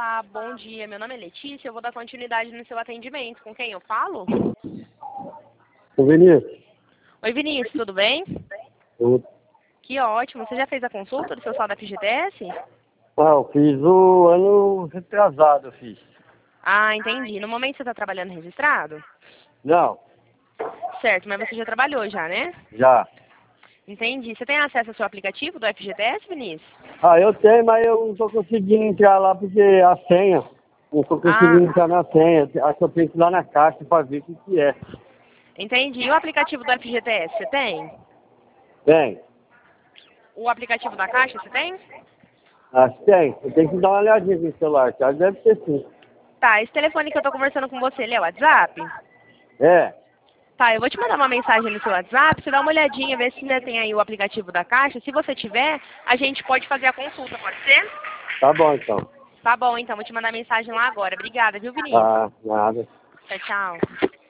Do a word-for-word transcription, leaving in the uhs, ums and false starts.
Olá, bom dia. Meu nome é Letícia. Eu vou dar continuidade no seu atendimento. Com quem eu falo? O Vinícius. Oi, Vinícius, tudo bem? Eu, Que ótimo. Você já fez a consulta do seu saldo F G T S? ah, eu fiz o ano retrasado, eu fiz. Ah, entendi. No momento você está trabalhando registrado? Não, Certo, mas você já trabalhou já, né? já. Entendi. Você tem acesso ao seu aplicativo do F G T S, Vinícius? Ah, eu tenho, mas eu não tô conseguindo entrar lá porque a senha, não tô Ah, conseguindo entrar na senha. Acho que eu tenho que ir lá na caixa para ver o que que é. entendi. E o aplicativo do F G T S, você tem? Tem, O aplicativo da Caixa, você tem? acho que tem. Eu tenho que dar uma olhadinha aqui no celular, tá? Deve ter sim. Tá, esse telefone que eu tô conversando com você, ele é o WhatsApp? É, Tá, eu vou te mandar uma mensagem no seu WhatsApp, você dá uma olhadinha, vê se ainda tem aí o aplicativo da Caixa. Se você tiver, a gente pode fazer a consulta, pode ser? tá bom então. Tá bom, então, vou te mandar mensagem lá agora. Obrigada, viu, Vinícius? Tá, nada. Tchau, tchau.